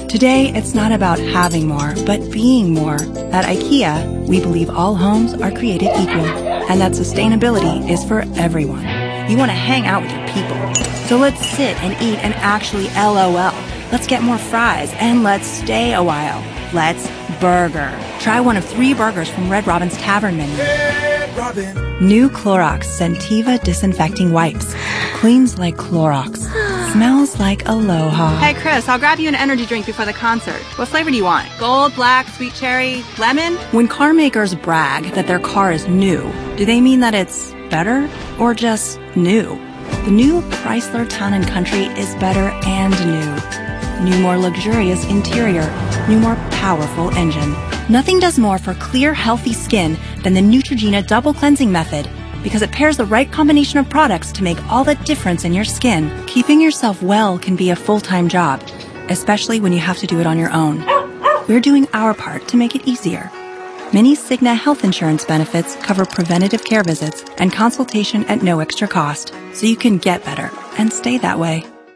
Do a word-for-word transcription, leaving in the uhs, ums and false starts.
Today, it's not about having more, but being more. At IKEA, we believe all homes are created equal, and that sustainability is for everyone. You want to hang out with your people. So let's sit and eat and actually LOL. Let's get more fries and let's stay a while. Let's burger. Try one of three burgers from Red Robin's Tavern menu. Red Robin. New Clorox Scentiva Disinfecting Wipes. Cleans like Clorox. Smells like Aloha. Hey, Chris, I'll grab you an energy drink before the concert. What flavor do you want? Gold, black, sweet cherry, lemon? When car makers brag that their car is new, do they mean that it's better or just new? The new Chrysler Town and Country is better and new. New, more luxurious interior. New, more powerful engine. Nothing does more for clear, healthy skin than the Neutrogena Double Cleansing Method, because it pairs the right combination of products to make all the difference in your skin. Keeping yourself well can be a full-time job, especially when you have to do it on your own. We're doing our part to make it easier. Many Cigna health insurance benefits cover preventative care visits and consultation at no extra cost, so you can get better and stay that way.